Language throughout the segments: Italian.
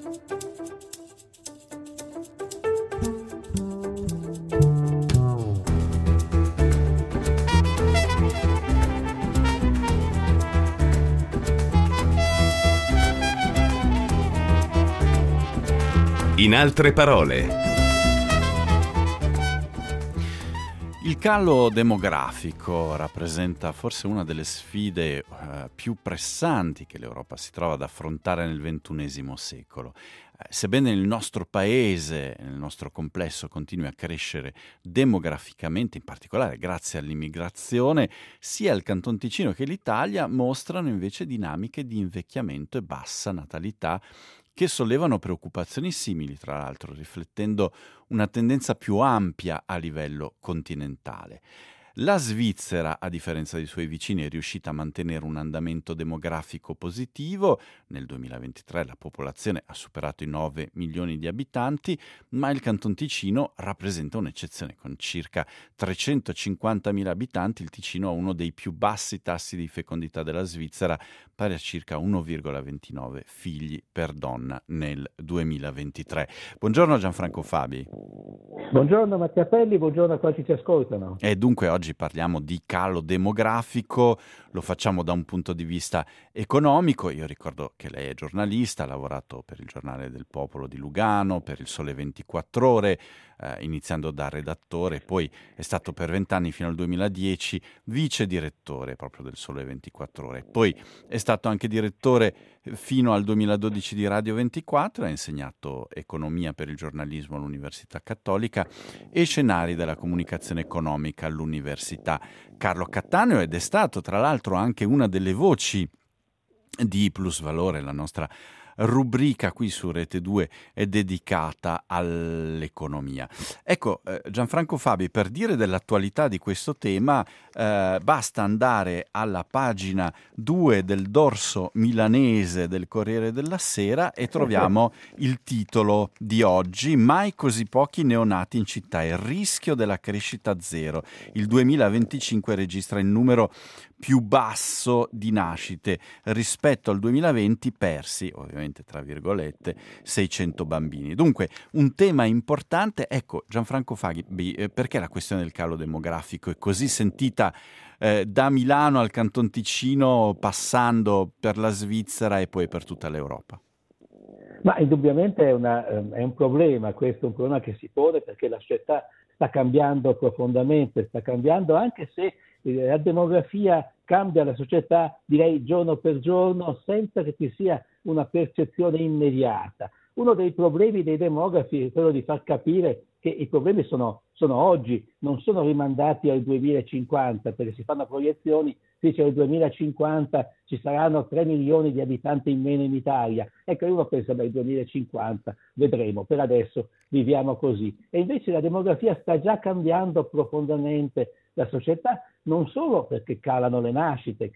In altre parole, il calo demografico rappresenta forse una delle sfide più pressanti che l'Europa si trova ad affrontare nel XXI secolo. Sebbene il nostro paese, nel nostro complesso, continui a crescere demograficamente, in particolare grazie all'immigrazione, sia il Canton Ticino che l'Italia mostrano invece dinamiche di invecchiamento e bassa natalità che sollevano preoccupazioni simili, tra l'altro, riflettendo una tendenza più ampia a livello continentale. La Svizzera, a differenza dei suoi vicini, è riuscita a mantenere un andamento demografico positivo. Nel 2023 la popolazione ha superato i 9 milioni di abitanti, ma il Canton Ticino rappresenta un'eccezione. Con circa 350.000 abitanti, il Ticino ha uno dei più bassi tassi di fecondità della Svizzera, pari a circa 1,29 figli per donna nel 2023. Buongiorno Gianfranco Fabi. Buongiorno Mattiapelli, buongiorno a quanti ci ascoltano. E dunque oggi parliamo di calo demografico, lo facciamo da un punto di vista economico. Io ricordo che lei è giornalista, ha lavorato per il Giornale del Popolo di Lugano, per il Sole 24 Ore, iniziando da redattore, poi è stato per 20 anni fino al 2010 vice direttore proprio del Sole 24 Ore, poi è stato anche direttore fino al 2012 di Radio 24, ha insegnato economia per il giornalismo all'Università Cattolica e scenari della comunicazione economica all'Università Carlo Cattaneo ed è stato tra l'altro anche una delle voci di Plus Valore, la nostra rubrica qui su Rete 2 è dedicata all'economia. Ecco, Gianfranco Fabi, per dire dell'attualità di questo tema basta andare alla pagina 2 del dorso milanese del Corriere della Sera e troviamo il titolo di oggi: mai così pochi neonati in città, il rischio della crescita zero. Il 2025 registra il numero più basso di nascite rispetto al 2020, persi ovviamente tra virgolette 600 bambini. Dunque un tema importante. Ecco Gianfranco Fabi, perché la questione del calo demografico è così sentita da Milano al Canton Ticino, passando per la Svizzera e poi per tutta l'Europa? Ma indubbiamente è un problema, questo è un problema che si pone perché la società sta cambiando profondamente, sta cambiando anche se la demografia cambia la società, direi giorno per giorno, senza che ci sia una percezione immediata. Uno dei problemi dei demografi è quello di far capire che i problemi sono oggi, non sono rimandati al 2050, perché si fanno proiezioni, si dice nel 2050 ci saranno 3 milioni di abitanti in meno in Italia. Ecco, uno pensa nel 2050, vedremo, per adesso viviamo così. E invece la demografia sta già cambiando profondamente la società, non solo perché calano le nascite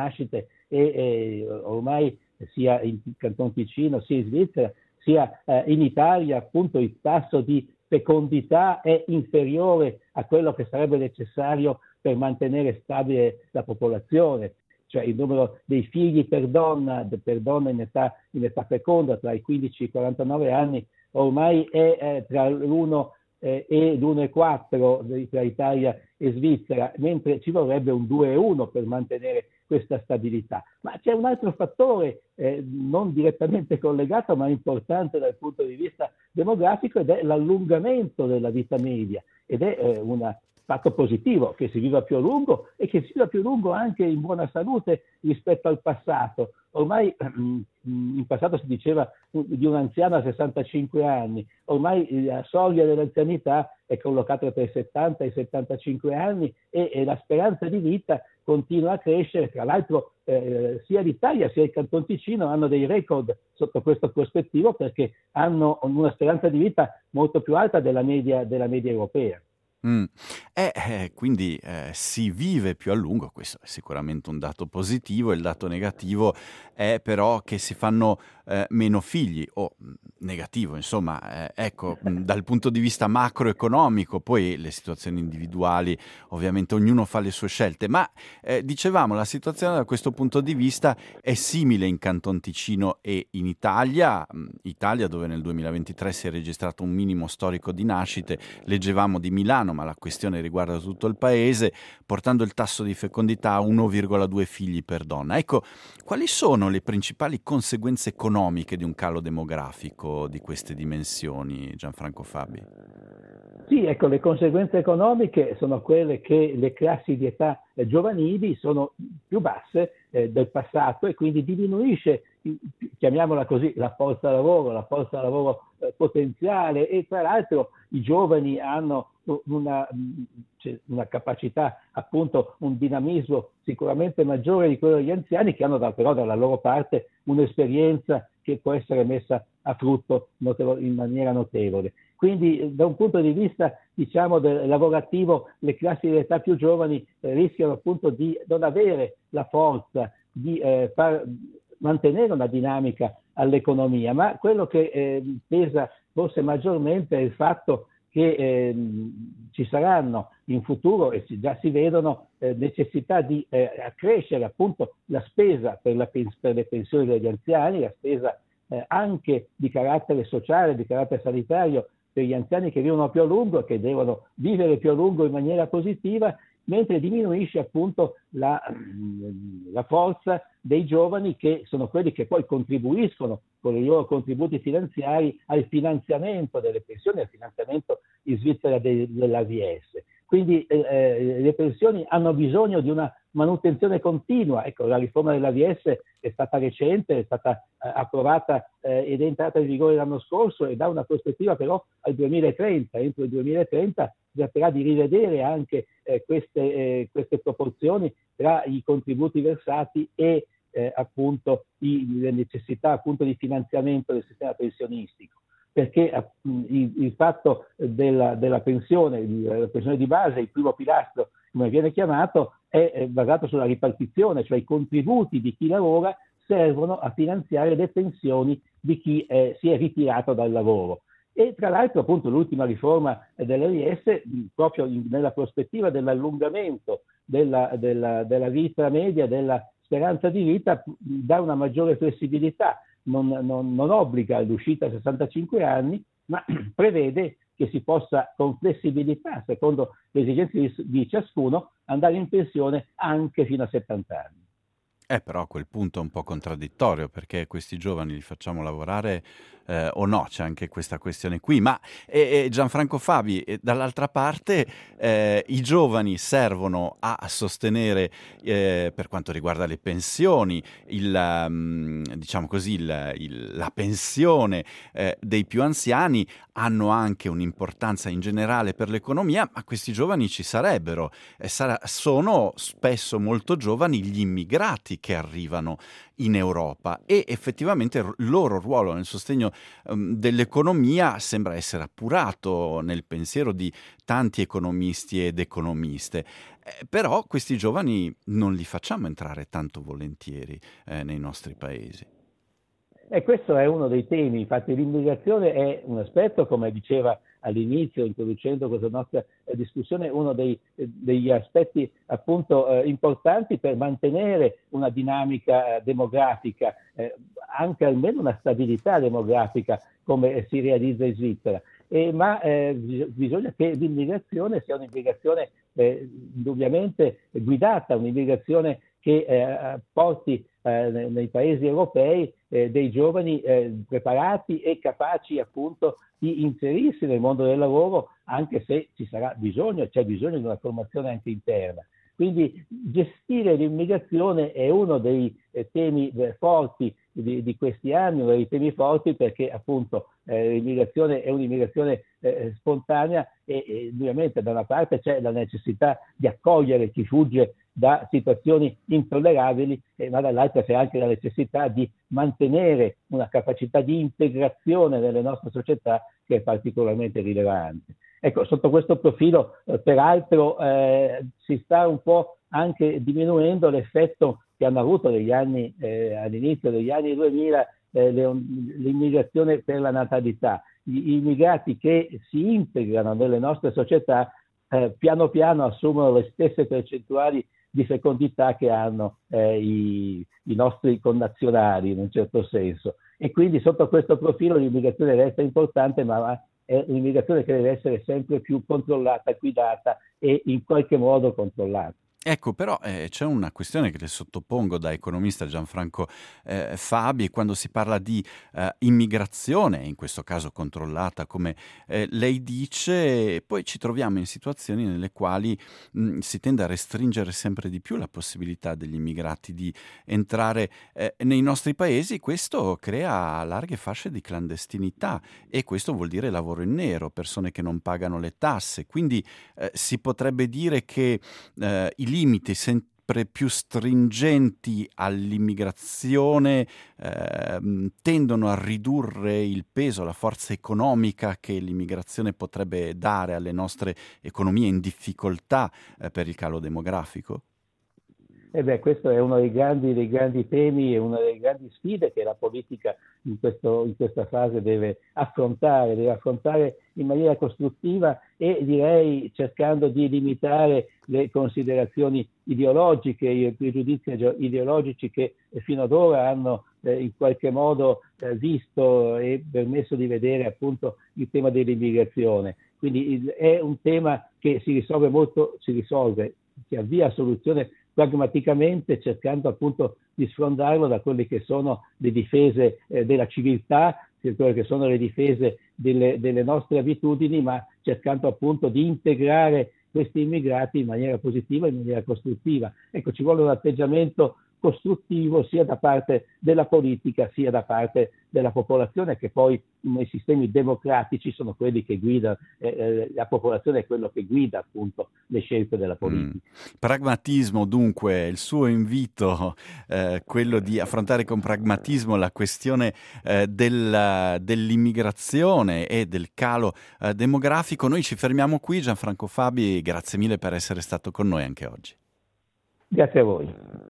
e ormai sia in Canton Ticino, sia in Svizzera, sia in Italia, appunto il tasso di fecondità è inferiore a quello che sarebbe necessario per mantenere stabile la popolazione, cioè il numero dei figli per donna in età feconda tra i 15 e i 49 anni ormai è tra l'1 e l'1,4 tra Italia e Svizzera, mentre ci vorrebbe un 2,1 per mantenere questa stabilità. Ma c'è un altro fattore non direttamente collegato ma importante dal punto di vista demografico ed è l'allungamento della vita media ed è un fatto positivo che si viva più a lungo e che si viva più a lungo anche in buona salute rispetto al passato. Ormai in passato si diceva di un anziano a 65 anni, ormai la soglia dell'anzianità è collocata tra i 70 e i 75 anni e la speranza di vita continua a crescere. Tra l'altro sia l'Italia sia il Canton Ticino hanno dei record sotto questo prospettivo perché hanno una speranza di vita molto più alta della media europea. Quindi si vive più a lungo, questo è sicuramente un dato positivo. Il dato negativo è però che si fanno meno figli o negativo, insomma, ecco, dal punto di vista macroeconomico, poi le situazioni individuali, ovviamente ognuno fa le sue scelte, ma dicevamo, la situazione da questo punto di vista è simile in Canton Ticino e in Italia, Italia dove nel 2023 si è registrato un minimo storico di nascite, leggevamo di Milano, ma la questione riguarda tutto il paese, portando il tasso di fecondità a 1,2 figli per donna. Ecco, quali sono le principali conseguenze economiche di un calo demografico di queste dimensioni, Gianfranco Fabi? Sì, ecco, le conseguenze economiche sono quelle che le classi di età giovanili sono più basse del passato e quindi diminuisce, chiamiamola così, la forza lavoro potenziale, e tra l'altro i giovani hanno una capacità, appunto un dinamismo sicuramente maggiore di quello degli anziani, che hanno però dalla loro parte un'esperienza che può essere messa a frutto in maniera notevole. Quindi da un punto di vista, diciamo, lavorativo, le classi di età più giovani rischiano appunto di non avere la forza di mantenere una dinamica all'economia, ma quello che pesa forse maggiormente è il fatto che ci saranno in futuro, e già si vedono, necessità di accrescere appunto la spesa per le pensioni degli anziani, la spesa anche di carattere sociale, di carattere sanitario, per gli anziani che vivono più a lungo e che devono vivere più a lungo in maniera positiva, mentre diminuisce appunto la forza dei giovani, che sono quelli che poi contribuiscono con i loro contributi finanziari al finanziamento delle pensioni, al finanziamento in Svizzera dell'AVS. Quindi le pensioni hanno bisogno di una manutenzione continua. Ecco, la riforma dell'AVS è stata recente, è stata approvata ed è entrata in vigore l'anno scorso, e dà una prospettiva però al 2030. Entro il 2030 si tratterà di rivedere anche queste proporzioni tra i contributi versati e appunto le necessità appunto di finanziamento del sistema pensionistico, perché il fatto della pensione di base, il primo pilastro, come viene chiamato, è basato sulla ripartizione, cioè i contributi di chi lavora servono a finanziare le pensioni di chi si è ritirato dal lavoro. E tra l'altro appunto l'ultima riforma dell'AVS, proprio nella prospettiva dell'allungamento della vita media, della speranza di vita, dà una maggiore flessibilità, non obbliga all'uscita a 65 anni, ma prevede che si possa con flessibilità, secondo le esigenze di ciascuno, andare in pensione anche fino a 70 anni. Però a quel punto è un po' contraddittorio, perché questi giovani li facciamo lavorare o no? C'è anche questa questione qui. Ma Gianfranco Fabi, dall'altra parte i giovani servono a sostenere, per quanto riguarda le pensioni, diciamo così, la pensione dei più anziani, hanno anche un'importanza in generale per l'economia, ma questi giovani ci sarebbero. Sono spesso molto giovani gli immigrati che arrivano in Europa, e effettivamente il loro ruolo nel sostegno dell'economia sembra essere appurato nel pensiero di tanti economisti ed economiste. Però questi giovani non li facciamo entrare tanto volentieri nei nostri paesi. E questo è uno dei temi. Infatti l'immigrazione è un aspetto, come diceva all'inizio, introducendo questa nostra discussione, uno degli aspetti appunto importanti per mantenere una dinamica demografica, anche almeno una stabilità demografica come si realizza in Svizzera. Ma bisogna che l'immigrazione sia un'immigrazione indubbiamente guidata, un'immigrazione che porti nei paesi europei dei giovani preparati e capaci appunto di inserirsi nel mondo del lavoro, anche se c'è bisogno di una formazione anche interna. Quindi gestire l'immigrazione è uno dei temi forti di questi anni, uno dei temi forti, perché appunto l'immigrazione è un'immigrazione spontanea e ovviamente da una parte c'è la necessità di accogliere chi fugge da situazioni intollerabili, ma dall'altra c'è anche la necessità di mantenere una capacità di integrazione nelle nostre società che è particolarmente rilevante. Ecco, sotto questo profilo, peraltro, si sta un po' anche diminuendo l'effetto che hanno avuto all'inizio degli anni 2000 l'immigrazione per la natalità. Gli immigrati che si integrano nelle nostre società piano piano assumono le stesse percentuali di fecondità che hanno i nostri connazionali in un certo senso. E quindi sotto questo profilo l'immigrazione resta importante, ma è un'immigrazione che deve essere sempre più controllata, guidata e in qualche modo controllata. Ecco, però c'è una questione che le sottopongo da economista Gianfranco Fabi, quando si parla di immigrazione, in questo caso controllata, come lei dice, poi ci troviamo in situazioni nelle quali si tende a restringere sempre di più la possibilità degli immigrati di entrare nei nostri paesi. Questo crea larghe fasce di clandestinità e questo vuol dire lavoro in nero, persone che non pagano le tasse. Quindi si potrebbe dire che i limiti sempre più stringenti all'immigrazione tendono a ridurre il peso, la forza economica che l'immigrazione potrebbe dare alle nostre economie in difficoltà per il calo demografico? Questo è uno dei grandi temi e una delle grandi sfide che la politica in questa fase deve affrontare in maniera costruttiva e direi cercando di limitare le considerazioni ideologiche, i pregiudizi ideologici che fino ad ora hanno in qualche modo visto e permesso di vedere appunto il tema dell'immigrazione. Quindi è un tema che si avvia a soluzione pragmaticamente, cercando appunto di sfondarlo da quelle che sono le difese della civiltà, quelle che sono le difese delle nostre abitudini, ma cercando appunto di integrare questi immigrati in maniera positiva, in maniera costruttiva. Ecco, ci vuole un atteggiamento costruttivo sia da parte della politica sia da parte della popolazione, che poi nei sistemi democratici sono quelli che guidano, la popolazione è quello che guida appunto le scelte della politica. Pragmatismo dunque, il suo invito, quello di affrontare con pragmatismo la questione dell'immigrazione e del calo demografico. Noi ci fermiamo qui. Gianfranco Fabi, grazie mille per essere stato con noi anche oggi. Grazie a voi.